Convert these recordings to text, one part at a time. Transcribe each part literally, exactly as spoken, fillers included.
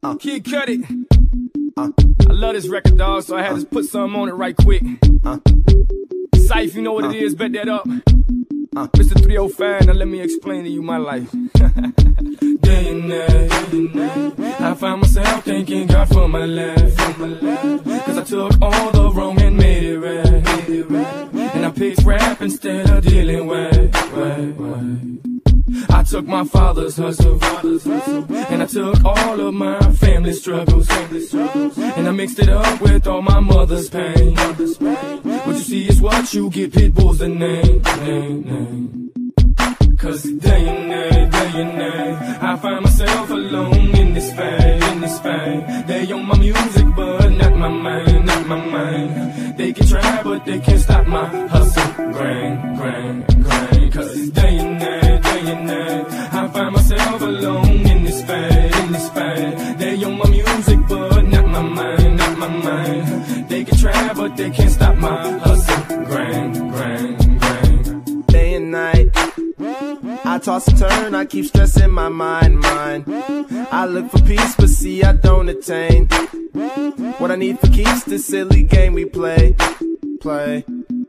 Uh, Kid Cudi. Uh, I love this record, dog, so I had uh, to put something on it right quick. Uh, Syph, you know what uh, it is, bet that up. Uh, Mister three oh five, now let me explain to you my life. Day and night, I find myself thanking God for my life. Cause I took all the wrong and made it right. And I picked rap instead of dealing with right, right. I took my father's hustle, and I took all of my family struggles, and I mixed it up with all my mother's pain. What you see is what you get, Pitbull's the name, name, name. Cause day and night, day and night, I find myself alone in this fight, in this fight. They own my music, but not my mind, not my mind. They can try, but they can't stop my hustle, grind, grind, grind. Cause day and night, day and night, I find myself alone in this fight, in this fight. They own my music, but not my mind, not my mind. They can try, but they can't stop my hustle, grind, grind, grind. Day and night, I toss and turn, I keep stressing my mind, mind. I look for peace, but see I don't attain what I need for keeps this silly game we play, play.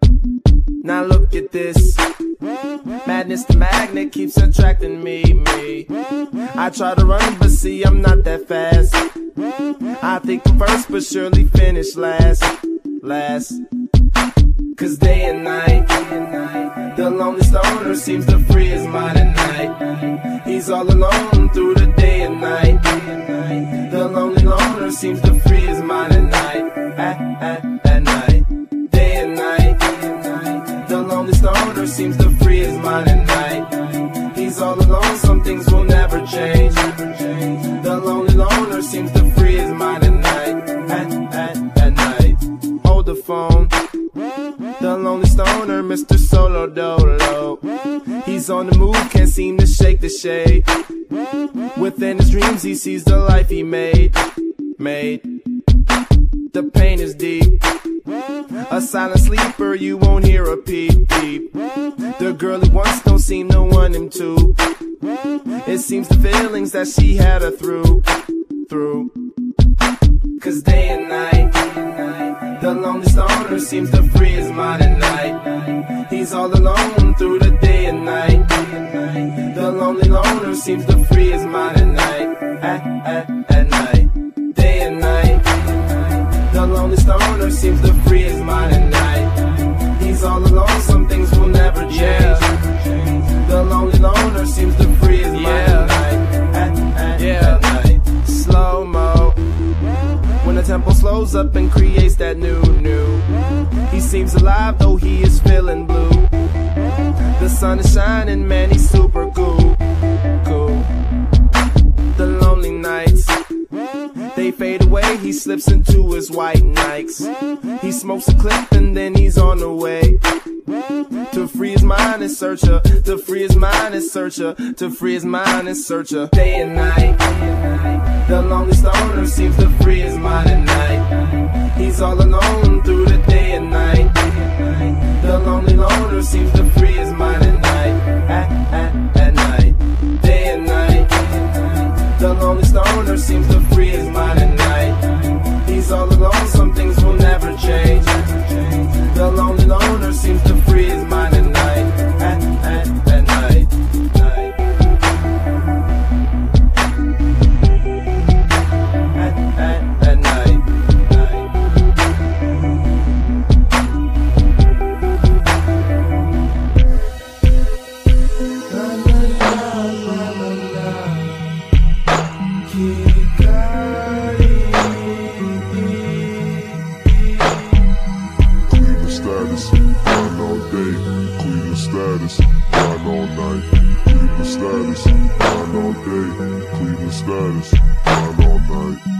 Now look at this, madness the magnet keeps attracting me, me. I try to run, but see I'm not that fast. I think I'm first, but surely finish last, last. Cause day and night, the lonely stoner seems to free his mind at night. He's all alone through the day and night. The lonely loner seems to free his mind at night, at, at, at night. Day and night, the lonely stoner seems to free his mind at night. He's all alone, some things will never change. The lonely loner seems to free his mind at night, at, at, at night. Hold the phone, the lonely stoner, Mister Solo Dolo. He's on the move, can't seem to shake the shade. Within his dreams he sees the life he made, made. The pain is deep, a silent sleeper, you won't hear a peep, peep. The girl he wants don't seem to want him to. It seems the feelings that she had her through, through. Cause day and night, the lonely stoner seems to free his mind at night. He's all alone through the day and night. The lonely loner seems to free his mind at night, at, at, at night. Day and night, the lonely stoner seems to free his mind at night. He's all alone, some things will never change. Yeah. The lonely loner seems to free his mind yeah. at night, at, at, yeah. at night. Slow-mo, when the tempo slows up and creates that new, new. He seems alive though he is feeling blue. The sun is shining, man, he's super cool, cool. The lonely nights, they fade away, he slips into his white Nikes. He smokes a clip and then he's on the way to free his mind and search her, to free his mind and search her, to free his mind and search her. Day and night, the lonely stoner seems to free his mind at night. He's all alone through the day and night. The lonely loner seems to free his mind at night, at, at, at night. Day and night, the lonely stoner seems to free his mind at night. He's all alone, some things will never change. The lonely loner seems to free his mind at night, at, at, at night, night. At, at, at night, night. La, la, la, la, la, la. Kid Cudi. Cleveland status, grind all day. Cleveland status, grind all night. Cleveland status, grind all day. Cleveland status, grind all night.